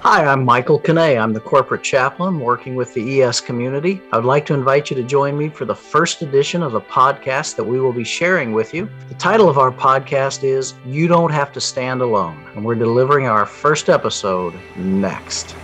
Hi, I'm Michael Canay. I'm the corporate chaplain working with the ES community. I would like to invite you to join me for the first edition of the podcast that we will be sharing with you. The title of our podcast is You Don't Have to Stand Alone, and we're delivering our first episode next.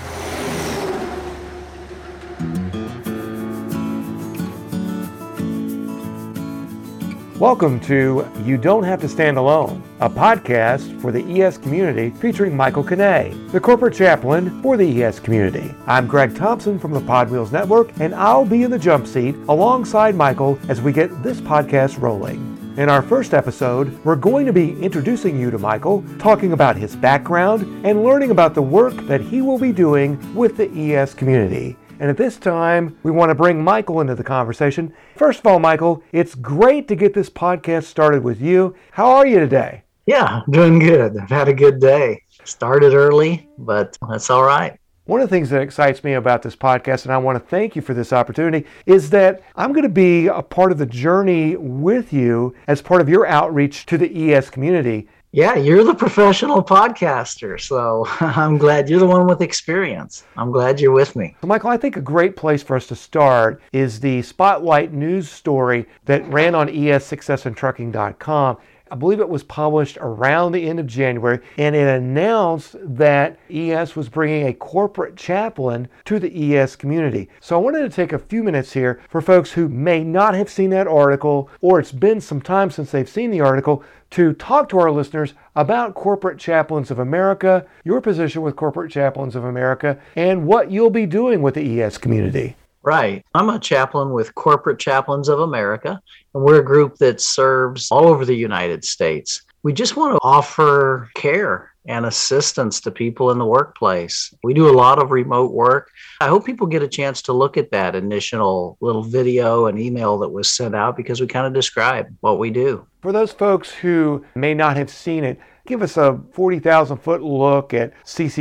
Welcome to You Don't Have to Stand Alone, a podcast for the ES community featuring Michael Canay, the corporate chaplain for the ES community. I'm Greg Thompson from the Pod Wheels Network, and I'll be in the jump seat alongside Michael as we get this podcast rolling. In our first episode, we're going to be introducing you to Michael, talking about his background, and learning about the work that he will be doing with the ES community. And at this time, we want to bring Michael into the conversation. First of all, Michael, it's great to get this podcast started with you. How are you today? Yeah, I'm doing good. I've had a good day. Started early, but that's all right. One of the things that excites me about this podcast, and I want to thank you for this opportunity, is that I'm going to be a part of the journey with you as part of your outreach to the ES community. Yeah, you're the professional podcaster, so I'm glad you're the one with experience. I'm glad you're with me. So Michael, I think a great place for us to start is the Spotlight news story that ran on ESSuccessInTrucking.com. I believe it was published around the end of January, and it announced that ES was bringing a corporate chaplain to the ES community. So I wanted to take a few minutes here for folks who may not have seen that article, or it's been some time since they've seen the article, to talk to our listeners about Corporate Chaplains of America, your position with Corporate Chaplains of America, and what you'll be doing with the ES community. Right. I'm a chaplain with Corporate Chaplains of America, and we're a group that serves all over the United States. We just want to offer care and assistance to people in the workplace. We do a lot of remote work. I hope people get a chance to look at that initial little video and email that was sent out because we kind of describe what we do. For those folks who may not have seen it, give us a 40,000-foot look at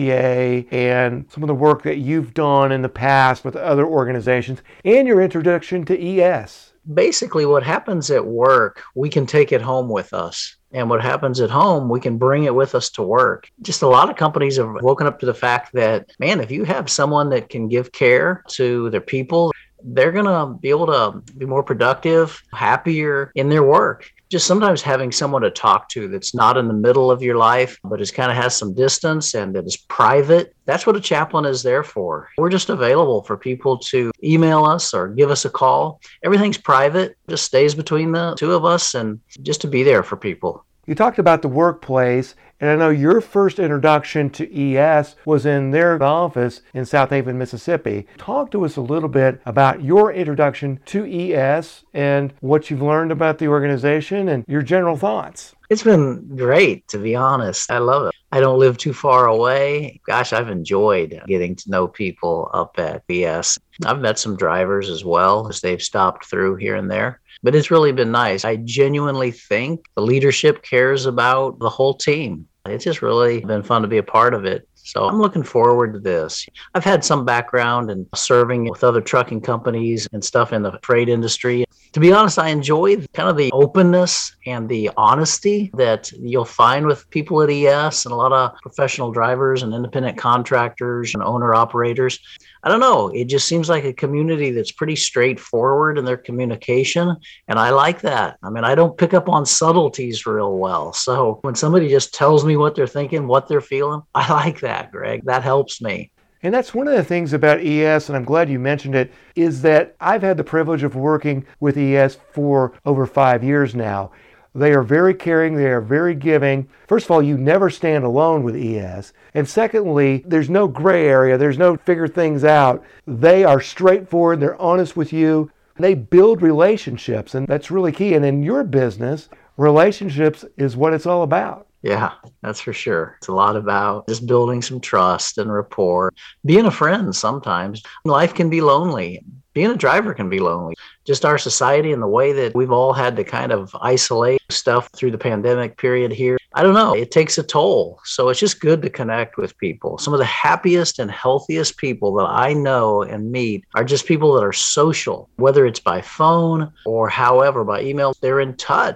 CCA and some of the work that you've done in the past with other organizations and your introduction to ES. Basically, what happens at work, we can take it home with us. And what happens at home, we can bring it with us to work. Just a lot of companies have woken up to the fact that, man, if you have someone that can give care to their people, they're going to be able to be more productive, happier in their work. Just sometimes having someone to talk to that's not in the middle of your life, but is kind of has some distance and that is private. That's what a chaplain is there for. We're just available for people to email us or give us a call. Everything's private, just stays between the two of us and just to be there for people. You talked about the workplace, and I know your first introduction to ES was in their office in South Haven, Mississippi. Talk to us a little bit about your introduction to ES and what you've learned about the organization and your general thoughts. It's been great, to be honest. I love it. I don't live too far away. Gosh, I've enjoyed getting to know people up at ES. I've met some drivers as well as they've stopped through here and there. But it's really been nice. I genuinely think the leadership cares about the whole team. It's just really been fun to be a part of it. So I'm looking forward to this. I've had some background in serving with other trucking companies and stuff in the freight industry. To be honest, I enjoy kind of the openness and the honesty that you'll find with people at ES and a lot of professional drivers and independent contractors and owner-operators. I don't know. It just seems like a community that's pretty straightforward in their communication, and I like that. I mean, I don't pick up on subtleties real well. So when somebody just tells me what they're thinking, what they're feeling, I like that, Greg. That helps me. And that's one of the things about ES, and I'm glad you mentioned it, is that I've had the privilege of working with ES for over 5 years now. They are very caring. They are very giving. First of all, you never stand alone with ES. And secondly, there's no gray area. There's no figure things out. They are straightforward. They're honest with you. They build relationships, and that's really key. And in your business, relationships is what it's all about. Yeah, that's for sure. It's a lot about just building some trust and rapport. Being a friend sometimes. Life can be lonely. Being a driver can be lonely. Just our society and the way that we've all had to kind of isolate stuff through the pandemic period here. I don't know. It takes a toll. So it's just good to connect with people. Some of the happiest and healthiest people that I know and meet are just people that are social, whether it's by phone or however, by email. They're in touch.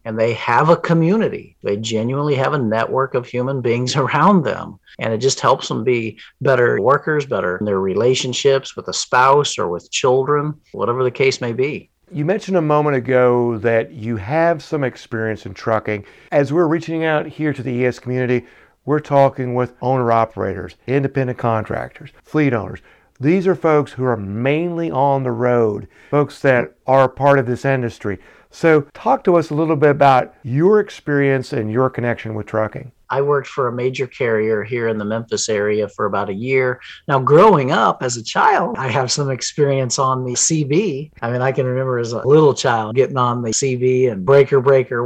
and they have a community. They genuinely have a network of human beings around them. And it just helps them be better workers, better in their relationships with a spouse or with children, whatever the case may be. You mentioned a moment ago that you have some experience in trucking. As we're reaching out here to the ES community, we're talking with owner-operators, independent contractors, fleet owners. These are folks who are mainly on the road, folks that are part of this industry. So talk to us a little bit about your experience and your connection with trucking. I worked for a major carrier here in the Memphis area for about a year. Now, growing up as a child, I have some experience on the CB. I mean, I can remember as a little child getting on the CB and Breaker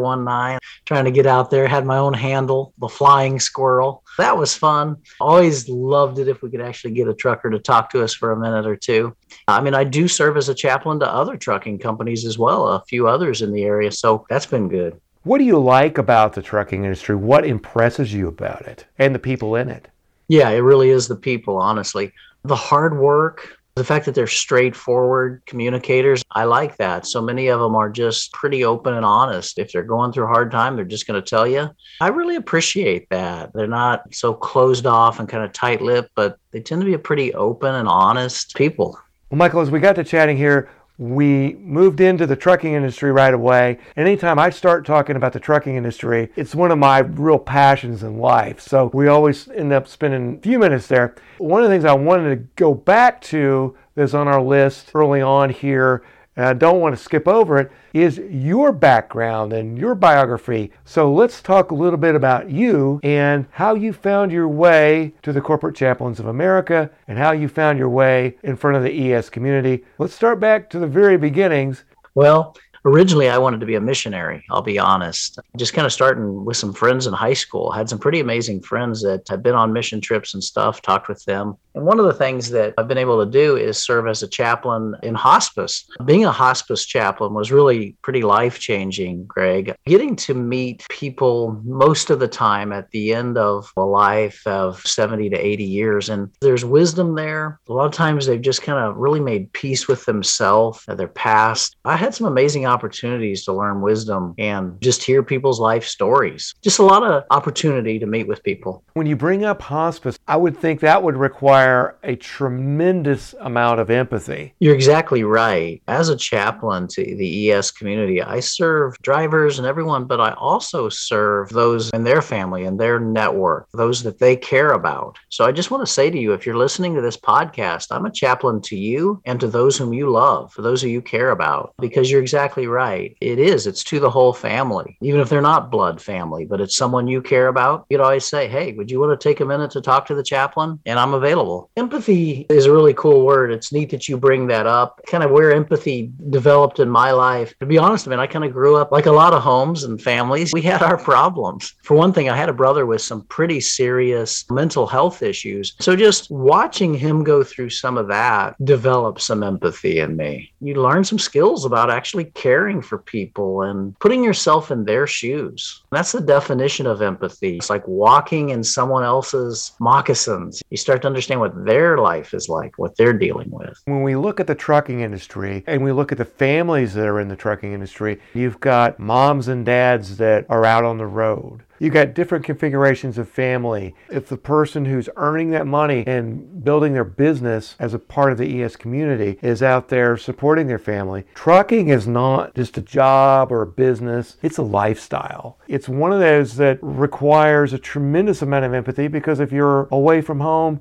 19, trying to get out there, had my own handle, the Flying Squirrel. That was fun. Always loved it if we could actually get a trucker to talk to us for a minute or two. I mean, I do serve as a chaplain to other trucking companies as well, a few others in the area. So that's been good. What do you like about the trucking industry? What impresses you about it and the people in it? Yeah, it really is the people, honestly. The hard work, the fact that they're straightforward communicators, I like that. So many of them are just pretty open and honest. If they're going through a hard time, they're just going to tell you. I really appreciate that. They're not so closed off and kind of tight-lipped, but they tend to be a pretty open and honest people. Well, Michael, as we got to chatting here, we moved into the trucking industry right away. Anytime I start talking about the trucking industry, it's one of my real passions in life. So we always end up spending a few minutes there. One of the things I wanted to go back to that's on our list early on here, and I don't want to skip over it, is your background and your biography. So let's talk a little bit about you and how you found your way to the Corporate Chaplains of America and how you found your way in front of the ES community. Let's start back to the very beginnings. Well, originally, I wanted to be a missionary, I'll be honest. Just kind of starting with some friends in high school. I had some pretty amazing friends that had been on mission trips and stuff, talked with them. And one of the things that I've been able to do is serve as a chaplain in hospice. Being a hospice chaplain was really pretty life-changing, Greg. Getting to meet people most of the time at the end of a life of 70 to 80 years. And there's wisdom there. A lot of times they've just kind of really made peace with themselves, their past. I had some amazing opportunities to learn wisdom and just hear people's life stories. Just a lot of opportunity to meet with people. When you bring up hospice, I would think that would require a tremendous amount of empathy. You're exactly right. As a chaplain to the ES community, I serve drivers and everyone, but I also serve those in their family and their network, those that they care about. So I just want to say to you, if you're listening to this podcast, I'm a chaplain to you and to those whom you love, for those who you care about, because you're exactly right. It's to the whole family, even if they're not blood family, but it's someone you care about. You'd always say, hey, would you want to take a minute to talk to the chaplain? And I'm available. Empathy is a really cool word. It's neat that you bring that up. Kind of where empathy developed in my life. To be honest, I kind of grew up like a lot of homes and families. We had our problems. For one thing, I had a brother with some pretty serious mental health issues. So just watching him go through some of that developed some empathy in me. You learn some skills about actually caring for people and putting yourself in their shoes. That's the definition of empathy. It's like walking in someone else's moccasins. You start to understand what their life is like, what they're dealing with. When we look at the trucking industry and we look at the families that are in the trucking industry, you've got moms and dads that are out on the road. You've got different configurations of family. If the person who's earning that money and building their business as a part of the ES community is out there supporting their family, trucking is not just a job or a business, it's a lifestyle. It's one of those that requires a tremendous amount of empathy because if you're away from home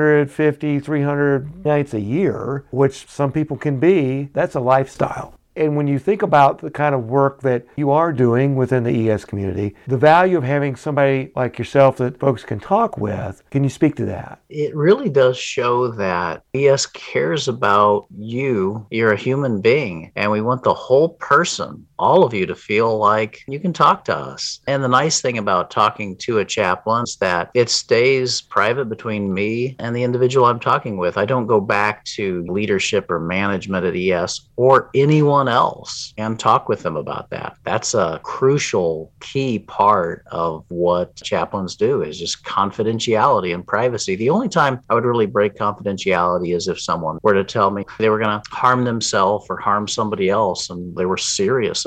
250, 300 nights a year, which some people can be, that's a lifestyle. And when you think about the kind of work that you are doing within the ES community, the value of having somebody like yourself that folks can talk with, can you speak to that? It really does show that ES cares about you. You're a human being, and we want the whole person, all of you, to feel like you can talk to us. And the nice thing about talking to a chaplain is that it stays private between me and the individual I'm talking with. I don't go back to leadership or management at ES or anyone else and talk with them about that. That's a crucial key part of what chaplains do, is just confidentiality and privacy. The only time I would really break confidentiality is if someone were to tell me they were going to harm themselves or harm somebody else and they were serious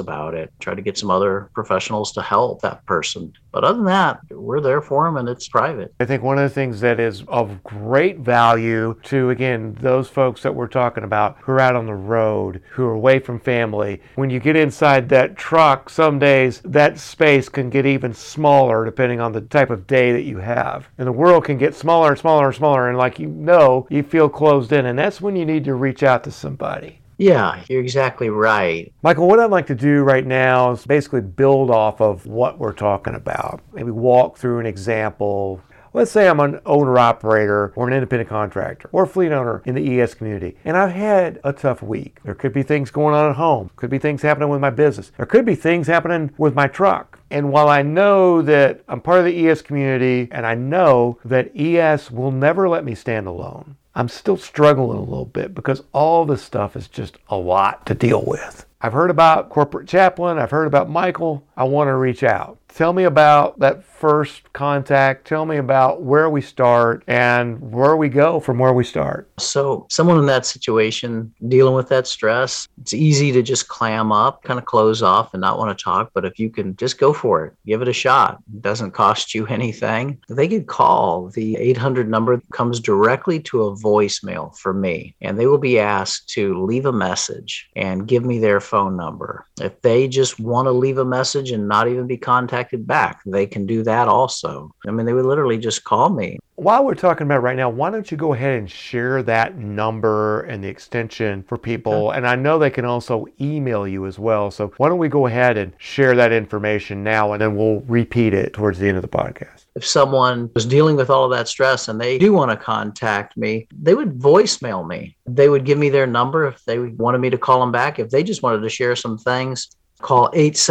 about it, try to get some other professionals to help that person. But other than that, we're there for them and it's private. I think one of the things that is of great value to, again, those folks that we're talking about who are out on the road, who are away from family, when you get inside that truck, some days that space can get even smaller depending on the type of day that you have. And the world can get smaller and smaller and smaller. And like you feel closed in. And that's when you need to reach out to somebody. Yeah, you're exactly right. Michael, what I'd like to do right now is basically build off of what we're talking about. Maybe walk through an example. Let's say I'm an owner-operator or an independent contractor or a fleet owner in the ES community, and I've had a tough week. There could be things going on at home. Could be things happening with my business. There could be things happening with my truck. And while I know that I'm part of the ES community and I know that ES will never let me stand alone, I'm still struggling a little bit because all this stuff is just a lot to deal with. I've heard about Corporate Chaplain. I've heard about Michael. I want to reach out. Tell me about that first contact. Tell me about where we start and where we go from where we start. So someone in that situation dealing with that stress, it's easy to just clam up, kind of close off and not want to talk. But if you can just go for it, give it a shot. It doesn't cost you anything. They could call the 800 number that comes directly to a voicemail for me, and they will be asked to leave a message and give me their phone number. If they just want to leave a message and not even be contacted back, they can do that also. I mean, they would literally just call me. While we're talking about it right now, why don't you go ahead and share that number and the extension for people? Okay. And I know they can also email you as well. So why don't we go ahead and share that information now, and then we'll repeat it towards the end of the podcast. If someone was dealing with all of that stress and they do want to contact me, they would voicemail me. They would give me their number if they wanted me to call them back. If they just wanted to share some things, call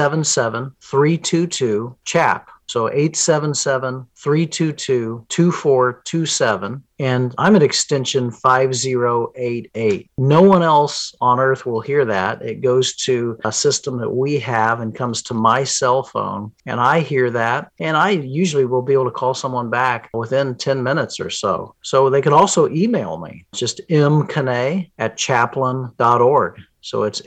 877-322-CHAP. So 877-322-2427. And I'm at extension 5088. No one else on earth will hear that. It goes to a system that we have and comes to my cell phone. And I hear that. And I usually will be able to call someone back within 10 minutes or so. So they can also email me. It's just mkanai@chaplain.org. So it's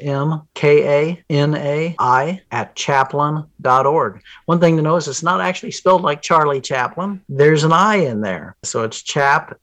mkanai@chaplain.org. One thing to know is it's not actually spelled like Charlie Chaplin. There's an I in there. So it's chap,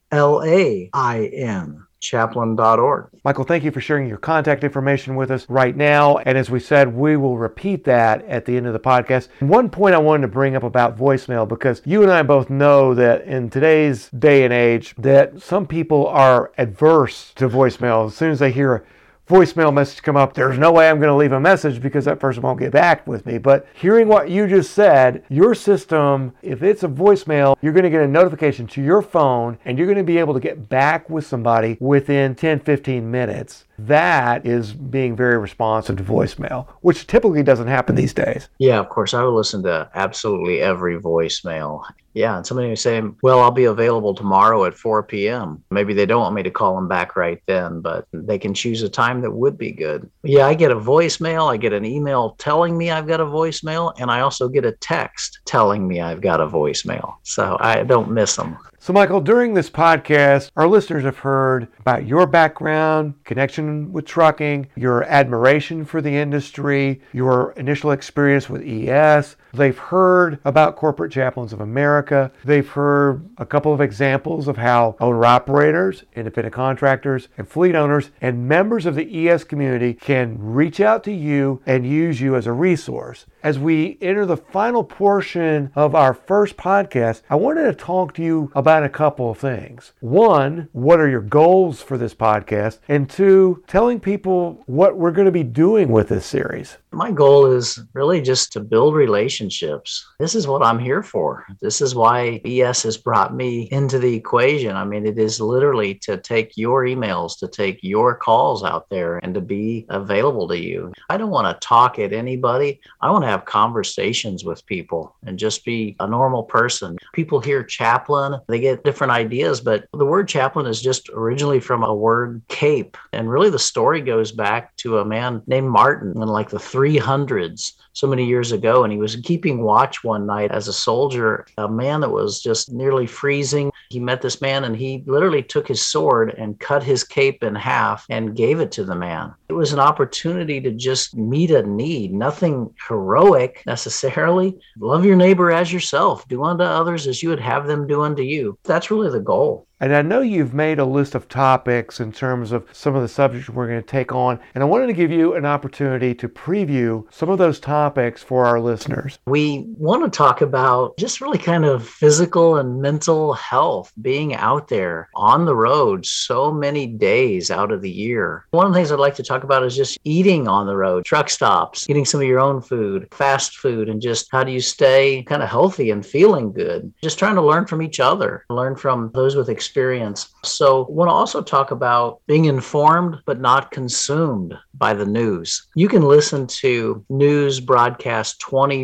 L-A-I-N. chaplain.org. Michael, thank you for sharing your contact information with us right now. And as we said, we will repeat that at the end of the podcast. One point I wanted to bring up about voicemail, because you and I both know that in today's day and age that some people are adverse to voicemail. As soon as they hear a voicemail message come up, there's no way I'm going to leave a message because that person won't get back with me. But hearing what you just said, your system, if it's a voicemail, you're going to get a notification to your phone and you're going to be able to get back with somebody within 10-15 minutes. That is being very responsive to voicemail, which typically doesn't happen these days. Yeah, of course. I will listen to absolutely every voicemail. Yeah, and somebody was saying, well, I'll be available tomorrow at 4 p.m. Maybe they don't want me to call them back right then, but they can choose a time that would be good. Yeah, I get a voicemail. I get an email telling me I've got a voicemail, and I also get a text telling me I've got a voicemail. So I don't miss them. So, Michael, during this podcast, our listeners have heard about your background, connection with trucking, your admiration for the industry, your initial experience with ES. They've heard about Corporate Chaplains of America. They've heard a couple of examples of how owner-operators, independent contractors, and fleet owners, and members of the ES community can reach out to you and use you as a resource. As we enter the final portion of our first podcast, I wanted to talk to you about a couple of things. One, what are your goals for this podcast? And two, telling people what we're going to be doing with this series. My goal is really just to build relationships. This is what I'm here for. This is why ES has brought me into the equation. I mean, it is literally to take your emails, to take your calls out there and to be available to you. I don't want to talk at anybody. I want to have conversations with people and just be a normal person. People hear chaplain, they get different ideas, but the word chaplain is just originally from a word cape. And really the story goes back to a man named Martin in like the 300s, so many years ago. And he was keeping watch one night as a soldier, a man that was just nearly freezing. He met this man and he literally took his sword and cut his cape in half and gave it to the man. It was an opportunity to just meet a need, nothing heroic necessarily. Love your neighbor as yourself. Do unto others as you would have them do unto you. That's really the goal. And I know you've made a list of topics in terms of some of the subjects we're going to take on, and I wanted to give you an opportunity to preview some of those topics for our listeners. We want to talk about just really kind of physical and mental health, being out there on the road so many days out of the year. One of the things I'd like to talk about is just eating on the road, truck stops, eating some of your own food, fast food, and just how do you stay kind of healthy and feeling good. Just trying to learn from each other, learn from those with experience. So I want to also talk about being informed but not consumed by the news. You can listen to news broadcasts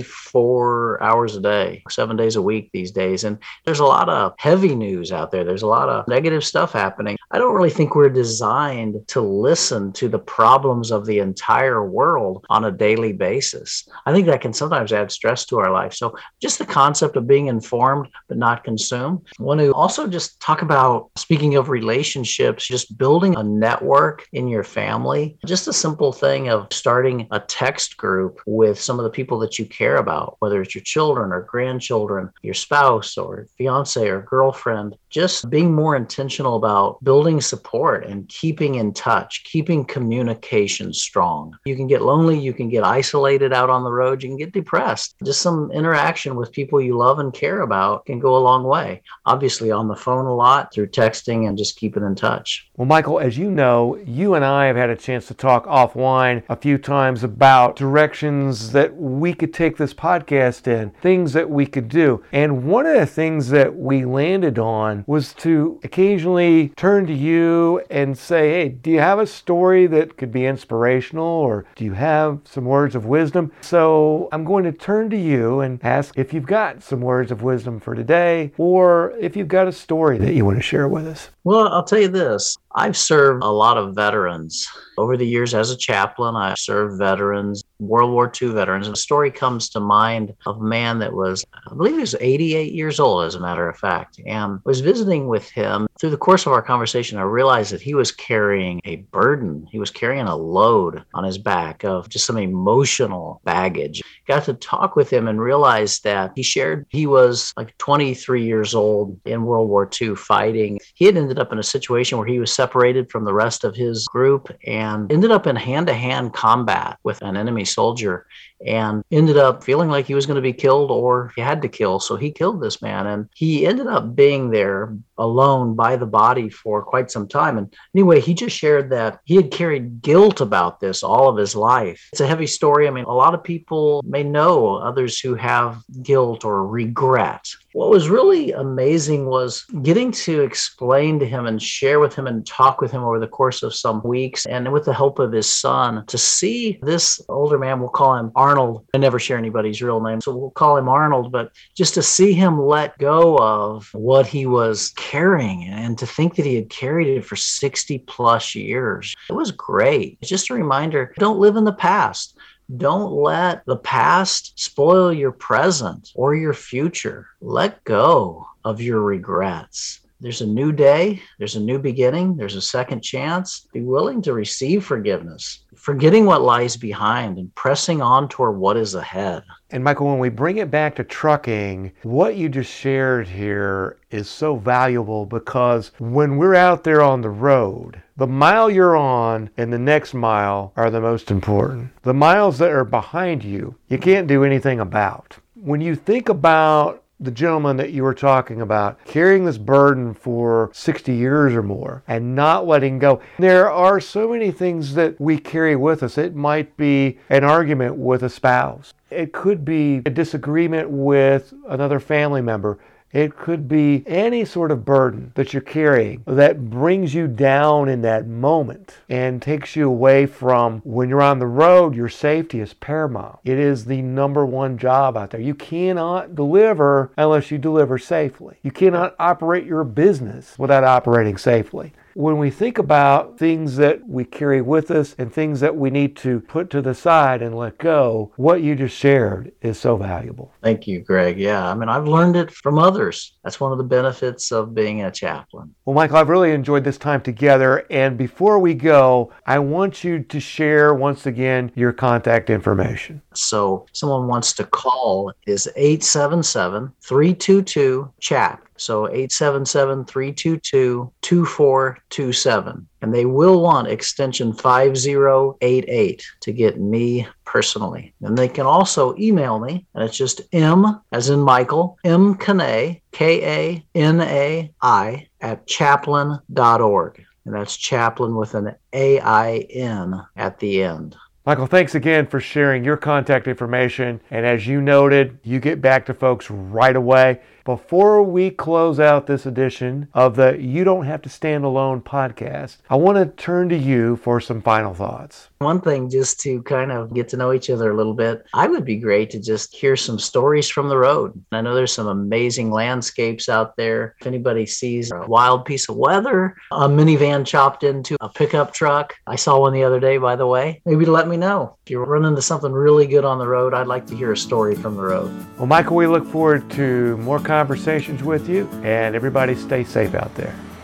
24 hours a day, 7 days a week these days. And there's a lot of heavy news out there. There's a lot of negative stuff happening. I don't really think we're designed to listen to the problems of the entire world on a daily basis. I think that can sometimes add stress to our life. So just the concept of being informed but not consumed. I want to also just talk about, speaking of relationships, just building a network in your family. Just a simple thing of starting a text group with some of the people that you care about, whether it's your children or grandchildren, your spouse or fiance or girlfriend. Just being more intentional about building support and keeping in touch, keeping communication strong. You can get lonely, you can get isolated out on the road, you can get depressed. Just some interaction with people you love and care about can go a long way. Obviously on the phone a lot, through texting, and just keeping in touch. Well, Michael, as you know, you and I have had a chance to talk offline a few times about directions that we could take this podcast in, things that we could do. And one of the things that we landed on was to occasionally turn to you and say, hey, do you have a story that could be inspirational, or do you have some words of wisdom? So I'm going to turn to you and ask if you've got some words of wisdom for today, or if you've got a story that you want to share with us. Well, I'll tell you this. I've served a lot of veterans. Over the years as a chaplain, I served veterans, World War II veterans. And a story comes to mind of a man that was, I believe he was 88 years old, as a matter of fact. And I was visiting with him. Through the course of our conversation, I realized that he was carrying a burden. He was carrying a load on his back of just some emotional baggage. Got to talk with him and realized that he was like 23 years old in World War II fighting. He had ended up in a situation where he was separated from the rest of his group and ended up in hand-to-hand combat with an enemy soldier and ended up feeling like he was going to be killed or he had to kill. So he killed this man, and he ended up being there alone by the body for quite some time. And anyway, he just shared that he had carried guilt about this all of his life. It's a heavy story. I mean, a lot of people may know others who have guilt or regret. What was really amazing was getting to explain to him and share with him and talk with him over the course of some weeks, and with the help of his son, to see this older man, we'll call him Arnold. I never share anybody's real name, so we'll call him Arnold, but just to see him let go of what he was carrying and to think that he had carried it for 60 plus years. It was great. It's just a reminder, don't live in the past. Don't let the past spoil your present or your future. Let go of your regrets. There's a new day. There's a new beginning. There's a second chance. Be willing to receive forgiveness, forgetting what lies behind and pressing on toward what is ahead. And Michael, when we bring it back to trucking, what you just shared here is so valuable, because when we're out there on the road, the mile you're on and the next mile are the most important. The miles that are behind you, you can't do anything about. When you think about the gentleman that you were talking about, carrying this burden for 60 years or more and not letting go. There are so many things that we carry with us. It might be an argument with a spouse. It could be a disagreement with another family member. It could be any sort of burden that you're carrying that brings you down in that moment and takes you away from when you're on the road. Your safety is paramount. It is the number one job out there. You cannot deliver unless you deliver safely. You cannot operate your business without operating safely. When we think about things that we carry with us and things that we need to put to the side and let go, what you just shared is so valuable. Thank you, Greg. Yeah, I mean, I've learned it from others. That's one of the benefits of being a chaplain. Well, Michael, I've really enjoyed this time together. And before we go, I want you to share once again your contact information. So someone wants to call is 877-322-CHAP. So 877-322-2427. And they will want extension 5088 to get me personally. And they can also email me, and it's just M as in Michael, M Kanai, Kanai @chaplain.org. And that's chaplain with an AIN at the end. Michael, thanks again for sharing your contact information. And as you noted, you get back to folks right away. Before we close out this edition of the You Don't Have to Stand Alone podcast, I want to turn to you for some final thoughts. One thing, just to kind of get to know each other a little bit, I would be great to just hear some stories from the road. I know there's some amazing landscapes out there. If anybody sees a wild piece of weather, a minivan chopped into a pickup truck. I saw one the other day, by the way. Maybe to let me know. If you're running into something really good on the road, I'd like to hear a story from the road. Well, Michael, we look forward to more conversations with you, and everybody stay safe out there.